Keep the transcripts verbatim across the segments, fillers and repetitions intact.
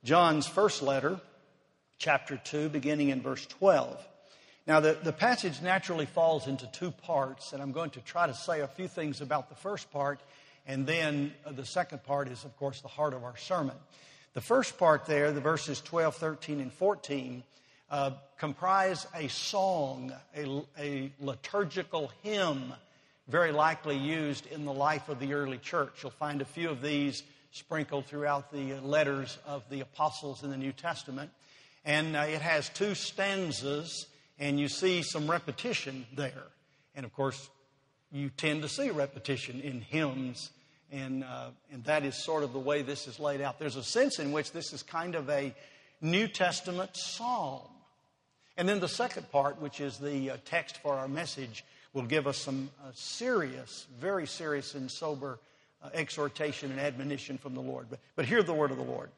John's first letter, chapter two, beginning in verse twelve. Now, the, the passage naturally falls into two parts, and I'm going to try to say a few things about the first part, and then the second part is, of course, the heart of our sermon. The first part there, the verses twelve, thirteen, and fourteen, uh, comprise a song, a, a liturgical hymn, very likely used in the life of the early church. You'll find a few of these sprinkled throughout the letters of the apostles in the New Testament. And uh, it has two stanzas, and you see some repetition there. And, of course, you tend to see repetition in hymns, and uh, and that is sort of the way this is laid out. There's a sense in which this is kind of a New Testament psalm. And then the second part, which is the uh, text for our message, will give us some uh, serious, very serious and sober uh, exhortation and admonition from the Lord. But, but hear the word of the Lord.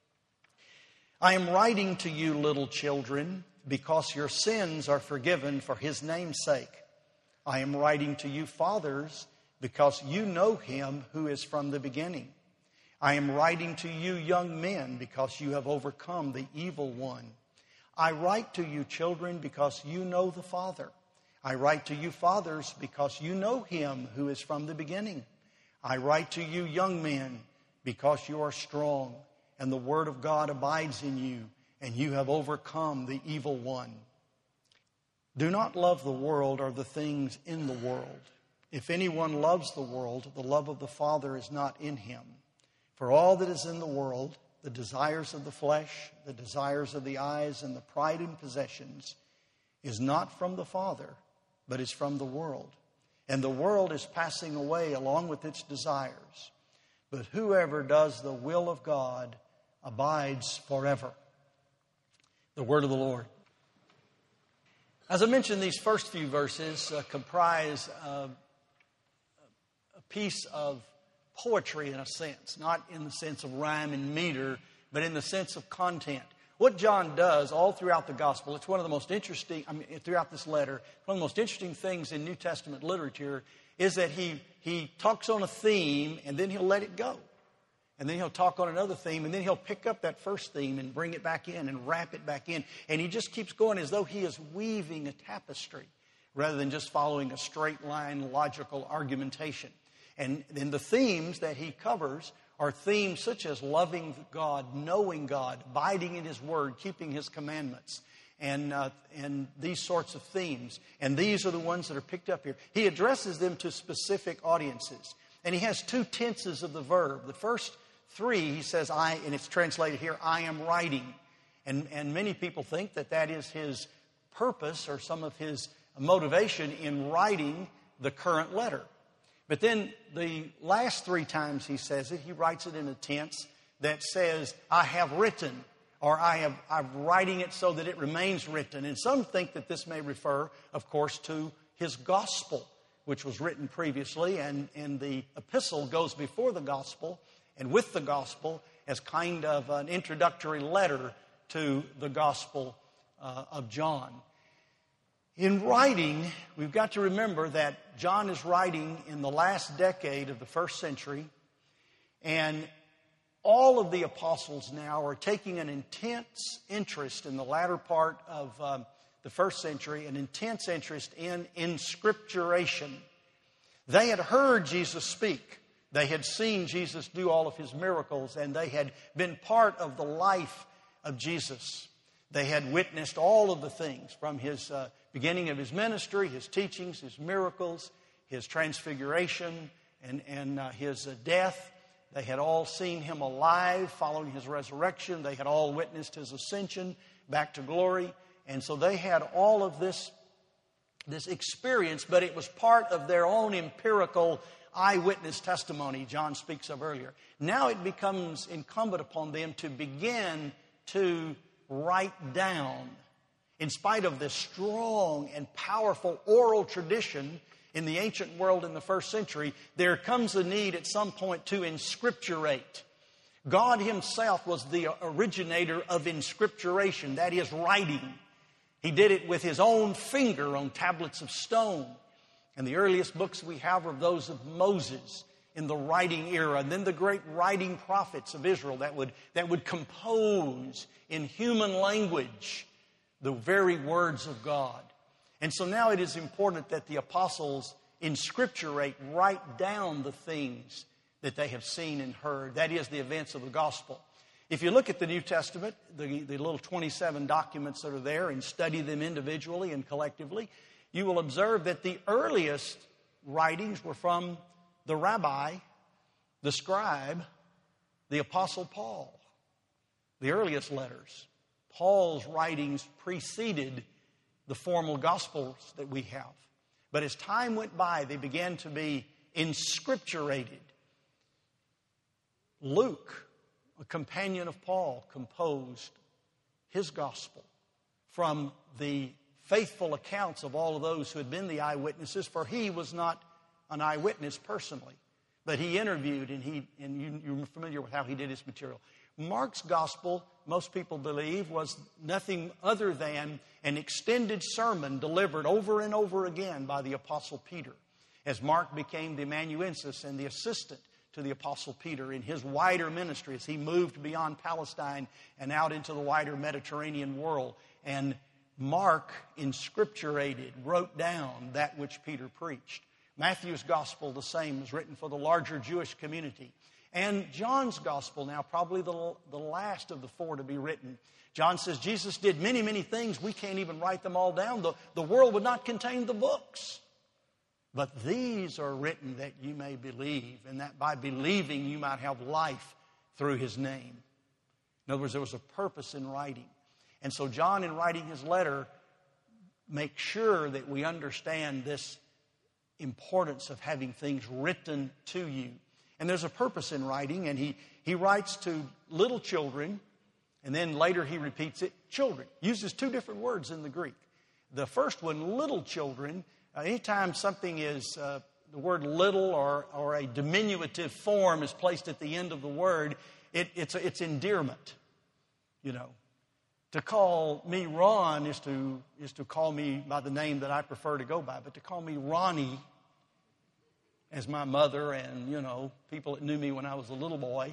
I am writing to you, little children, because your sins are forgiven for his name's sake. I am writing to you, fathers, because you know him who is from the beginning. I am writing to you, young men, because you have overcome the evil one. I write to you, children, because you know the Father. I write to you, fathers, because you know him who is from the beginning. I write to you, young men, because you are strong, and the word of God abides in you, and you have overcome the evil one. Do not love the world or the things in the world. If anyone loves the world, the love of the Father is not in him. For all that is in the world, the desires of the flesh, the desires of the eyes, and the pride in possessions, is not from the Father, but is from the world. And the world is passing away along with its desires. But whoever does the will of God abides forever. The word of the Lord. As I mentioned, these first few verses uh, comprise uh, a piece of poetry in a sense, not in the sense of rhyme and meter, but in the sense of content. What John does all throughout the gospel, it's one of the most interesting, I mean, throughout this letter, one of the most interesting things in New Testament literature is that he, he talks on a theme and then he'll let it go. And then he'll talk on another theme, and then he'll pick up that first theme and bring it back in and wrap it back in. And he just keeps going as though he is weaving a tapestry rather than just following a straight line logical argumentation. And then the themes that he covers are themes such as loving God, knowing God, abiding in his word, keeping his commandments, and, uh, and these sorts of themes. And these are the ones that are picked up here. He addresses them to specific audiences. And he has two tenses of the verb. The first three, he says, I, and it's translated here, I am writing. And, and many people think that that is his purpose or some of his motivation in writing the current letter. But then the last three times he says it, he writes it in a tense that says, I have written, or I have, I'm writing it so that it remains written. And some think that this may refer, of course, to his gospel, which was written previously, and, and the epistle goes before the gospel and with the gospel as kind of an introductory letter to the gospel uh, of John. In writing, we've got to remember that John is writing in the last decade of the first century, and all of the apostles now are taking an intense interest in the latter part of um, the first century, an intense interest in inscripturation. They had heard Jesus speak. They had seen Jesus do all of his miracles, and they had been part of the life of Jesus. They had witnessed all of the things from his uh, beginning of his ministry, his teachings, his miracles, his transfiguration, and, and uh, his uh, death. They had all seen him alive following his resurrection. They had all witnessed his ascension back to glory. And so they had all of this, this experience, but it was part of their own empirical eyewitness testimony John speaks of earlier. Now it becomes incumbent upon them to begin to write down, in spite of this strong and powerful oral tradition in the ancient world in the first century, there comes a need at some point to inscripturate. God himself was the originator of inscripturation, that is, writing. He did it with his own finger on tablets of stone. And the earliest books we have are those of Moses. in the writing era, and then the great writing prophets of Israel that would, that would compose in human language the very words of God. And so now it is important that the apostles inscripturate, write down the things that they have seen and heard. That is the events of the gospel. If you look at the New Testament, the, the little twenty-seven documents that are there, and study them individually and collectively, you will observe that the earliest writings were from the rabbi, the scribe, the apostle Paul. The earliest letters. Paul's writings preceded the formal gospels that we have. But as time went by, they began to be inscripturated. Luke, a companion of Paul, composed his gospel from the faithful accounts of all of those who had been the eyewitnesses, for he was not an eyewitness personally, but he interviewed, and he and you, you're familiar with how he did his material. Mark's gospel, most people believe, was nothing other than an extended sermon delivered over and over again by the Apostle Peter, as Mark became the amanuensis and the assistant to the Apostle Peter in his wider ministry as he moved beyond Palestine and out into the wider Mediterranean world. And Mark inscripturated, wrote down that which Peter preached. Matthew's gospel, the same, was written for the larger Jewish community. And John's gospel, now probably the, the last of the four to be written. John says Jesus did many, many things. We can't even write them all down. The, the world would not contain the books. But these are written that you may believe, and that by believing you might have life through his name. In other words, there was a purpose in writing. And so John, in writing his letter, makes sure that we understand this importance of having things written to you. And there's a purpose in writing, and he, he writes to little children, and then later he repeats it, children. Uses two different words in the Greek. The first one, little children, uh, anytime something is, uh, the word little or, or a diminutive form is placed at the end of the word, it, it's, it's endearment, you know. To call me Ron is to, is to call me by the name that I prefer to go by, but to call me Ronnie, as my mother and, you know, people that knew me when I was a little boy,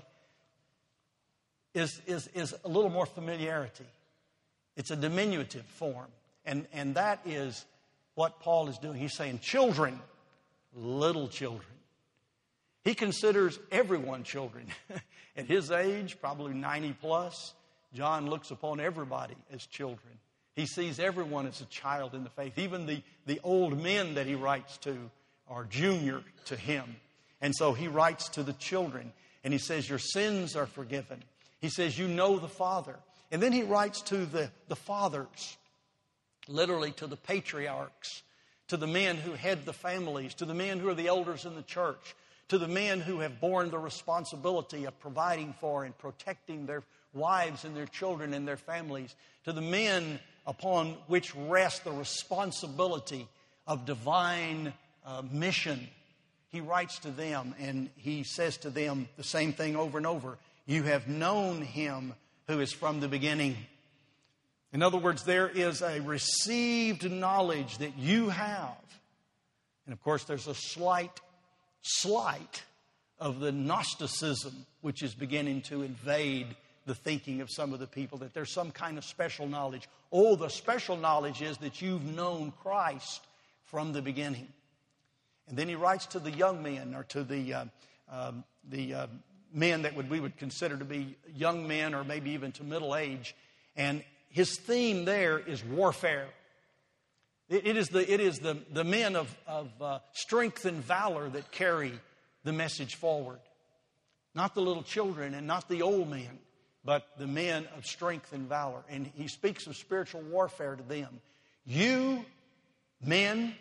is, is, is a little more familiarity. It's a diminutive form. And, and that is what Paul is doing. He's saying children, little children. He considers everyone children. At his age, probably ninety plus, John looks upon everybody as children. He sees everyone as a child in the faith. Even the, the old men that he writes to are junior to him. And so he writes to the children, and he says, your sins are forgiven. He says, you know the Father. And then he writes to the, the fathers, literally to the patriarchs, to the men who head the families, to the men who are the elders in the church, to the men who have borne the responsibility of providing for and protecting their wives and their children and their families, to the men upon which rests the responsibility of divine uh, mission. He writes to them, and he says to them the same thing over and over. You have known him who is from the beginning. In other words, there is a received knowledge that you have. And of course, there's a slight, slight of the Gnosticism which is beginning to invade the thinking of some of the people, that there's some kind of special knowledge. Oh, the special knowledge is that you've known Christ from the beginning. And then he writes to the young men, or to the uh, um, the uh, men that would we would consider to be young men, or maybe even to middle age. And his theme there is warfare. It, it is the it is the the men of of uh, strength and valor that carry the message forward, not the little children and not the old men, but the men of strength and valor. And he speaks of spiritual warfare to them. You men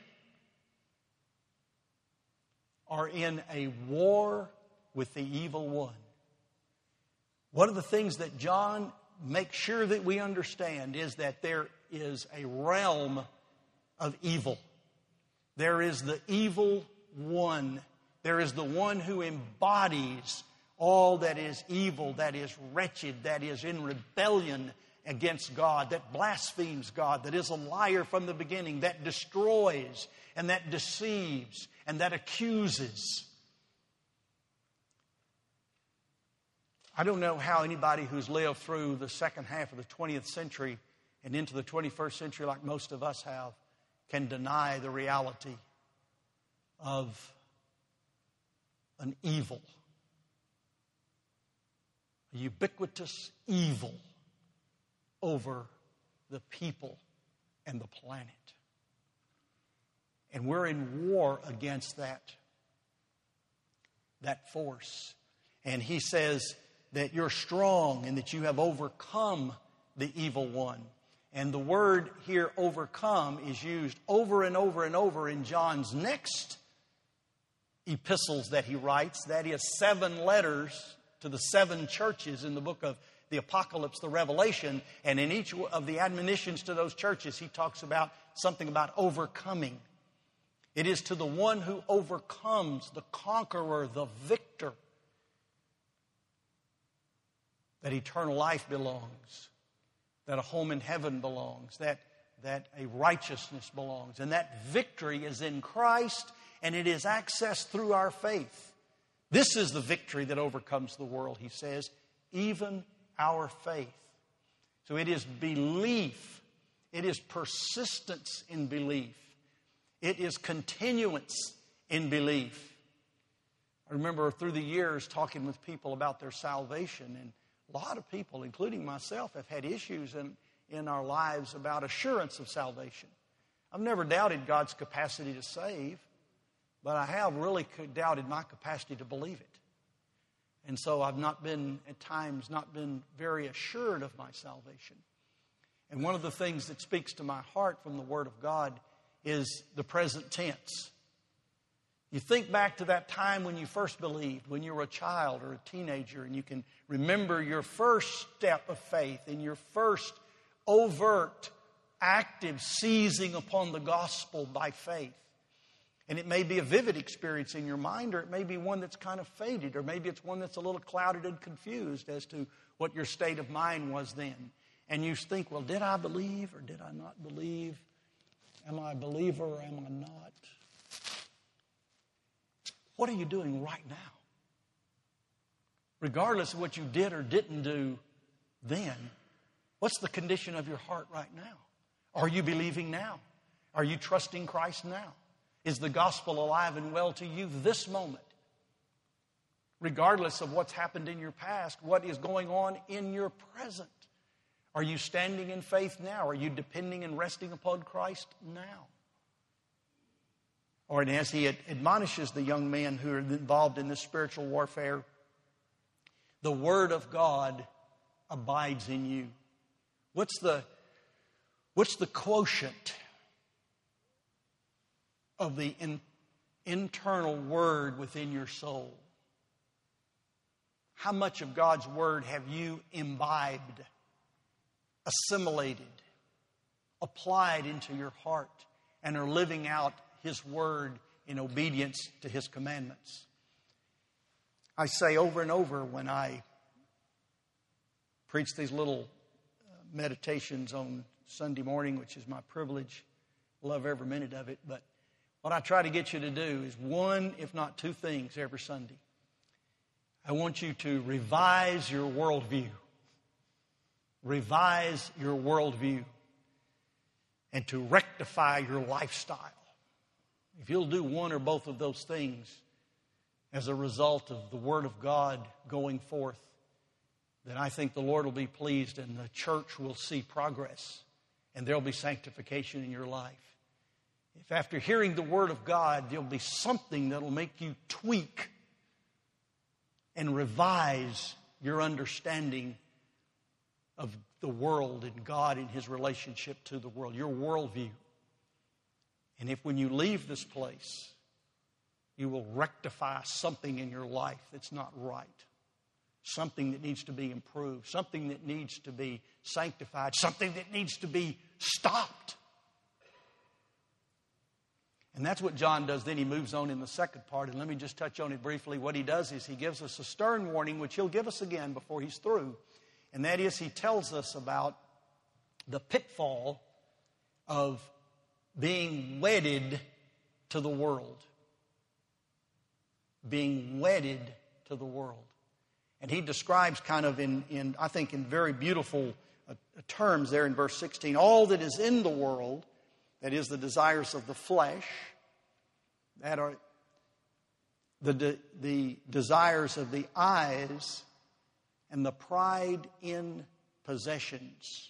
are in a war with the evil one. One of the things that John makes sure that we understand is that there is a realm of evil. There is the evil one. There is the one who embodies all that is evil, that is wretched, that is in rebellion against God, that blasphemes God, that is a liar from the beginning, that destroys and that deceives and that accuses. I don't know how anybody who's lived through the second half of the twentieth century and into the twenty-first century like most of us have can deny the reality of an evil, a ubiquitous evil over the people and the planet. And we're in war against that, that force. And he says that you're strong and that you have overcome the evil one. And the word here, overcome, is used over and over and over in John's next epistles that he writes. That is seven letters to the seven churches in the book of the Apocalypse, the Revelation. And in each of the admonitions to those churches, he talks about something about overcoming. It is to the one who overcomes, the conqueror, the victor, that eternal life belongs, that a home in heaven belongs, that, that a righteousness belongs. And that victory is in Christ, and it is accessed through our faith. This is the victory that overcomes the world, he says, even our faith. So it is belief. It is persistence in belief. It is continuance in belief. I remember through the years talking with people about their salvation, and a lot of people, including myself, have had issues in, in our lives about assurance of salvation. I've never doubted God's capacity to save, but I have really doubted my capacity to believe it. And so I've not been, at times, not been very assured of my salvation. And one of the things that speaks to my heart from the Word of God is the present tense. You think back to that time when you first believed, when you were a child or a teenager, and you can remember your first step of faith and your first overt, active seizing upon the gospel by faith. And it may be a vivid experience in your mind, or it may be one that's kind of faded, or maybe it's one that's a little clouded and confused as to what your state of mind was then. And you think, well, did I believe or did I not believe? Am I a believer or am I not? What are you doing right now? Regardless of what you did or didn't do then, what's the condition of your heart right now? Are you believing now? Are you trusting Christ now? Is the gospel alive and well to you this moment? Regardless of what's happened in your past, what is going on in your present? Are you standing in faith now? Are you depending and resting upon Christ now? Or as he admonishes the young men who are involved in this spiritual warfare, the Word of God abides in you. What's the, what's the quotient of the in, internal Word within your soul? How much of God's Word have you imbibed, assimilated, applied into your heart, and are living out His Word in obedience to His commandments? I say over and over when I preach these little meditations on Sunday morning, which is my privilege. Love every minute of it. But what I try to get you to do is one, if not two things every Sunday. I want you to revise your worldview. Revise your worldview. And to rectify your lifestyle. If you'll do one or both of those things as a result of the Word of God going forth, then I think the Lord will be pleased and the church will see progress and there'll be sanctification in your life. If after hearing the Word of God, there'll be something that'll make you tweak and revise your understanding of the world and God and His relationship to the world, your worldview. And if when you leave this place, you will rectify something in your life that's not right, something that needs to be improved, something that needs to be sanctified, something that needs to be stopped. And that's what John does. Then he moves on in the second part. And let me just touch on it briefly. What he does is he gives us a stern warning, which he'll give us again before he's through. And that is he tells us about the pitfall of being wedded to the world. Being wedded to the world. And he describes kind of in, in I think, in very beautiful uh, terms there in verse sixteen, all that is in the world, that is the desires of the flesh, that are the, de, the desires of the eyes, and the pride in possessions.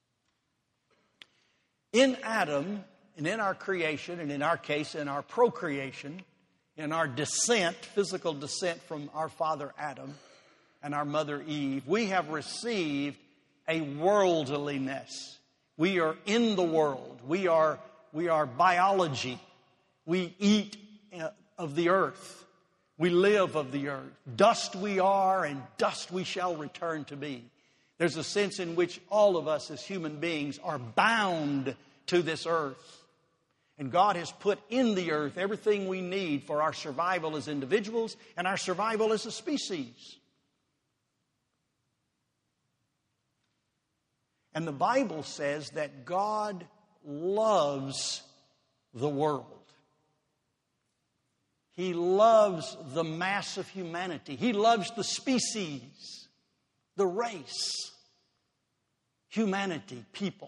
In Adam, and in our creation, and in our case, in our procreation, in our descent, physical descent from our father Adam and our mother Eve, we have received a worldliness. We are in the world. We are, we are biology. We eat of the earth. We live of the earth. Dust we are, and dust we shall return to be. There's a sense in which all of us as human beings are bound to this earth. And God has put in the earth everything we need for our survival as individuals and our survival as a species. And the Bible says that God loves the world. He loves the mass of humanity. He loves the species, the race, humanity, people.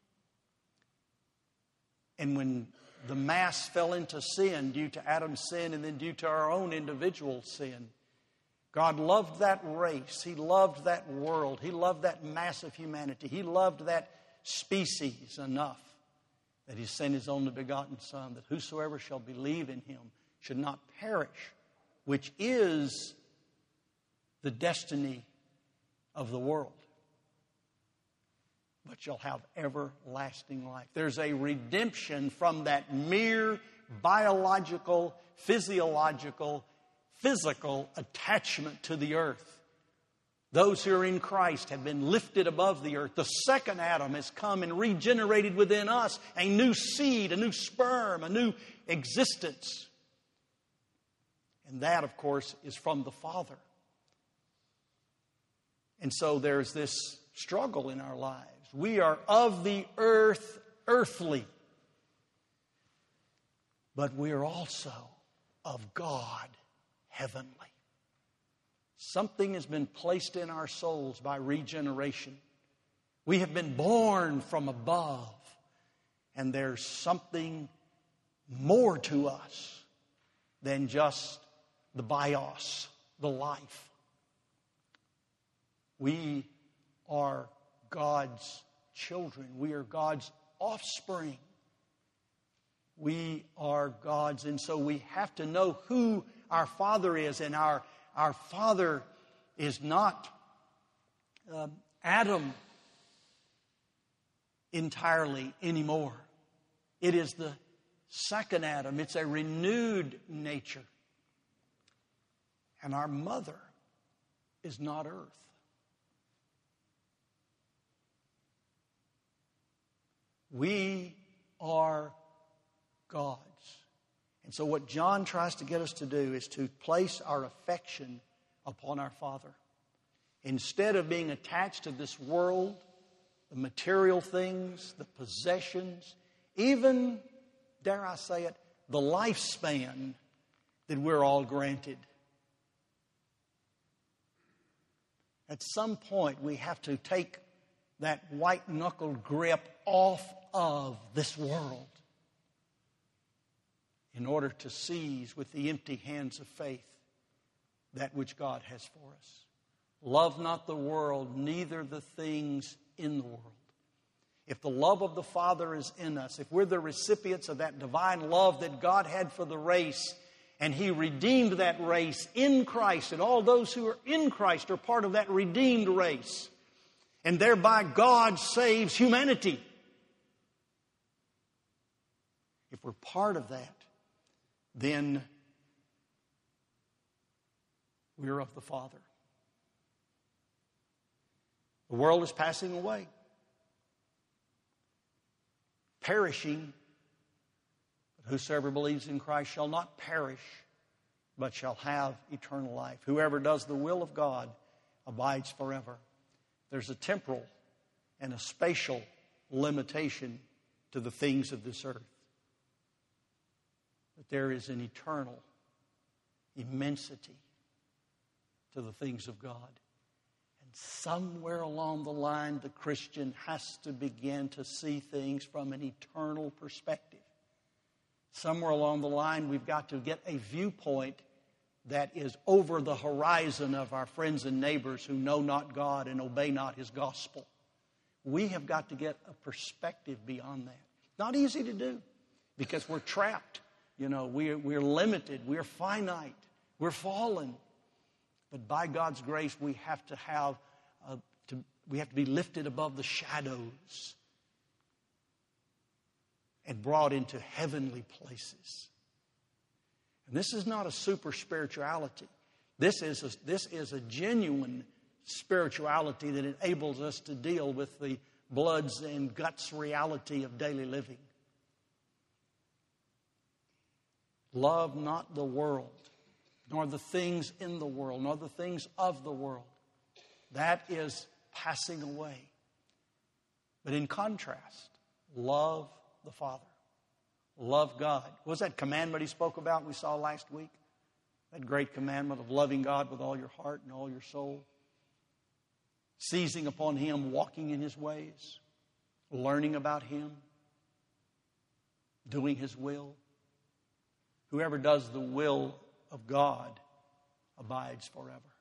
And when the mass fell into sin due to Adam's sin and then due to our own individual sin, God loved that race. He loved that world. He loved that mass of humanity. He loved that species enough that He sent His only begotten Son, that whosoever shall believe in Him should not perish, which is the destiny of the world, but shall have everlasting life. There's a redemption from that mere biological, physiological, physical attachment to the earth. Those who are in Christ have been lifted above the earth. The second Adam has come and regenerated within us a new seed, a new sperm, a new existence. And that, of course, is from the Father. And so there's this struggle in our lives. We are of the earth, earthly. But we are also of God, heavenly. Something has been placed in our souls by regeneration. We have been born from above. And there's something more to us than just the bios, the life. We are God's children. We are God's offspring. We are God's. And so we have to know who our Father is. And our, our Father is not uh, Adam entirely anymore. It is the second Adam. It's a renewed nature. And our mother is not earth. We are God's. And so what John tries to get us to do is to place our affection upon our Father. Instead of being attached to this world, the material things, the possessions, even, dare I say it, the lifespan that we're all granted. At some point, we have to take that white-knuckled grip off of this world in order to seize with the empty hands of faith that which God has for us. Love not the world, neither the things in the world. If the love of the Father is in us, if we're the recipients of that divine love that God had for the race, and He redeemed that race in Christ, and all those who are in Christ are part of that redeemed race, and thereby God saves humanity. If we're part of that, then we're of the Father. The world is passing away, perishing. But whosoever believes in Christ shall not perish, but shall have eternal life. Whoever does the will of God abides forever. There's a temporal and a spatial limitation to the things of this earth. But there is an eternal immensity to the things of God. And somewhere along the line, the Christian has to begin to see things from an eternal perspective. Somewhere along the line, we've got to get a viewpoint that is over the horizon of our friends and neighbors who know not God and obey not His gospel. We have got to get a perspective beyond that. Not easy to do because we're trapped. You know, we're, we're limited. We're finite. We're fallen. But by God's grace, we have to have, a, to, we have to be lifted above the shadows and brought into heavenly places. And this is not a super spirituality. This is a, this is a genuine spirituality that enables us to deal with the bloods and guts reality of daily living. Love not the world, nor the things in the world, nor the things of the world. That is passing away. But in contrast, love the Father. Love God. What was that commandment He spoke about we saw last week? That great commandment of loving God with all your heart and all your soul. Seizing upon Him, walking in His ways, learning about Him, doing His will. Whoever does the will of God abides forever.